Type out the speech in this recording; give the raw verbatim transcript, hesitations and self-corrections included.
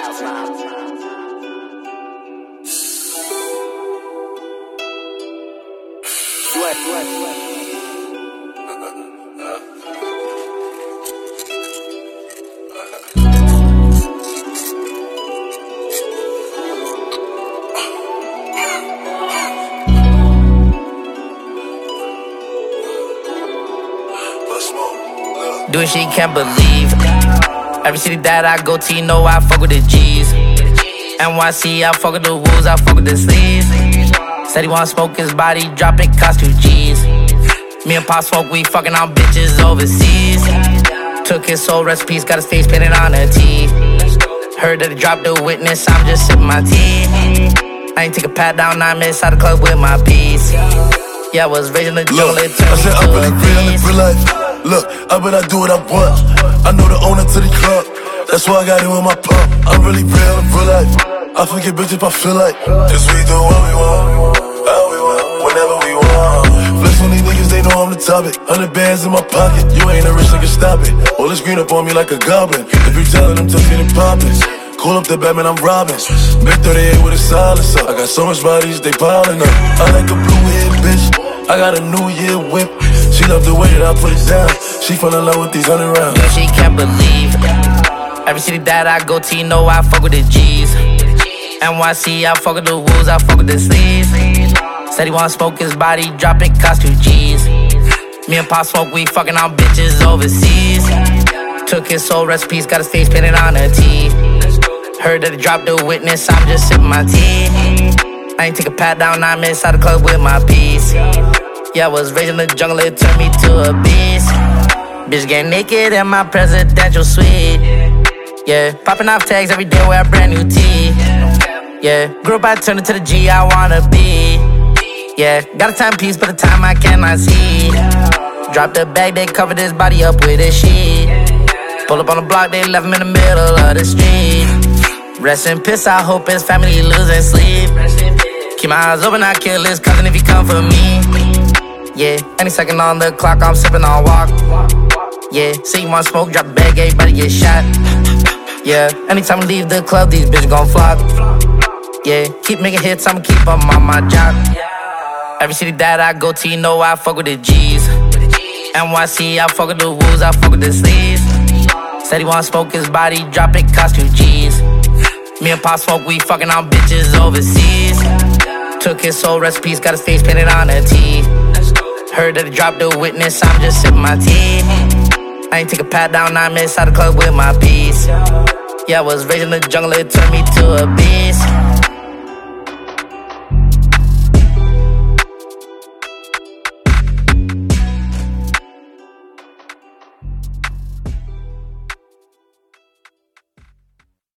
Sweat, sweat, sweat. Doing shit you can't believe. Every city that I go to, you know I fuck with the G's. N Y C, I fuck with the wolves, I fuck with the sleeves. Said he wanna smoke his body, drop it, cost two G's. Me and Pop smoke, we fucking on bitches overseas. Took his soul recipes, got his face painted on a T. Heard that he dropped the witness, I'm just sipping my tea. I ain't take a pat down, I'm inside the club with my piece. Yeah, I was raised in the jungle, it turned me to I'm really a real in beast. real life. Look, I bet I do what I want. I know the owner to the club. That's why I got it with my pump. I'm really real in real life. I forget bitch if I feel like. Cause we do what we want, how we want, whenever we want. Flex on these niggas, they know I'm the topic. Hundred bands in my pocket, you ain't a rich nigga, stop it. All this green up on me like a goblin. If you tellin' them tough, get it poppin'. Call up the Batman, I'm robbing. Big thirty-eight with a silencer. I got so much bodies, they piling up. I like a blue head bitch. I got a new year whip. She love the way that I put it down. She fell in love with these hundred rounds. Yeah, she can't believe. Every city that I go to, you know I fuck with the G's. N Y C, I fuck with the wolves, I fuck with the sleeves. Said he wanna smoke his body, drop it, cost two G's. Me and Pop smoke, we fucking on bitches overseas. Took his soul recipes, got his face painted on a T. Heard that he dropped the witness, I'm just sipping my tea. I ain't take a pat down, I'm inside the club with my piece. Yeah, I was raised in the jungle, it turned me to a beast. Bitch get naked in my presidential suite. Yeah, popping off tags every day, wear a brand new tee. Yeah, grew up, I turned into the G I wanna be. Yeah, got a timepiece, but the time I cannot see. Drop the bag, they covered his body up with a sheet. Pull up on the block, they left him in the middle of the street. Rest in peace, I hope his family losing sleep. Keep my eyes open, I kill his cousin if he come for me. Yeah, any second on the clock, I'm sipping on walk. Yeah, see you want smoke, drop the bag, everybody get shot. Yeah, anytime I leave the club, these bitches gon' flock. Yeah, keep making hits, I'ma keep them on my job. Every city that I go to, you know I fuck with the G's. N Y C, I fuck with the wolves, I fuck with the sleeves. Said he wanna smoke his body, drop it, cost two G's. Me and Pop smoke, we fucking on bitches overseas. Took his soul recipes, got his face painted on a T. Heard that he dropped the witness, I'm just sipping my tea. I ain't take a pat down, I'm inside the club with my piece. Yeah, I was raised in the jungle, it turned me to a beast.